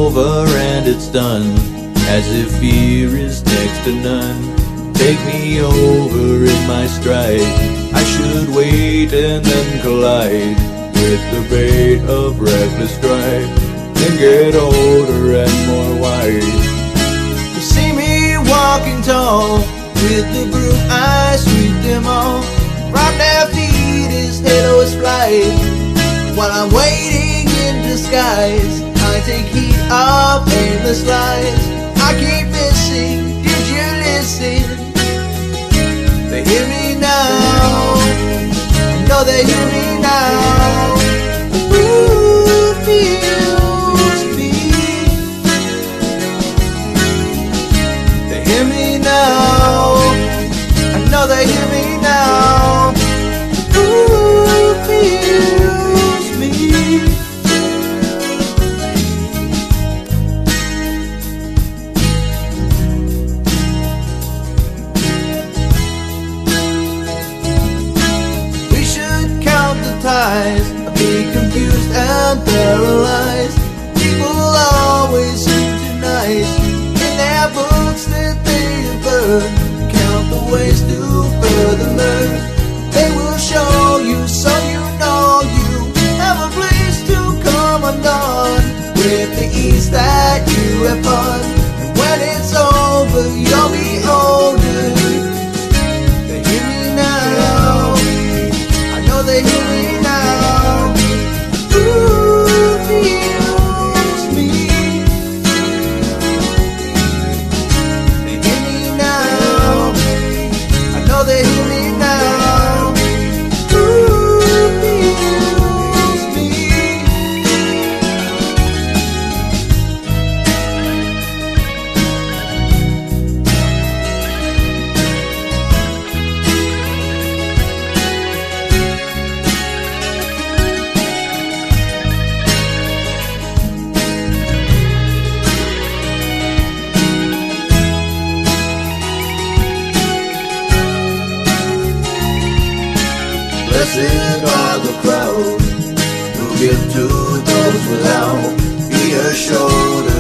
over and it's done, as if fear is next to none. Take me over in my stride, I should wait and then collide with the bait of reckless strife, then get older and more wise. You see me walking tall, with the broom I sweep them all. From their feet his halo is flight, while I'm waiting in disguise. I take heed of aimless lies. I keep missing, did you listen? They hear me now, I know they hear me now. Who feels me? They hear me now, I know they hear me now. Who feels me? Be confused and paralyzed. People always seem too nice. In their books that they have burned, count the ways to further learn. They will show you so you know you have a place to come undone, with the ease that you have fun. And when it's over, you'll be older. They hear me now, I know they hear me now. Blessed are the crowd who give to those without. Be assured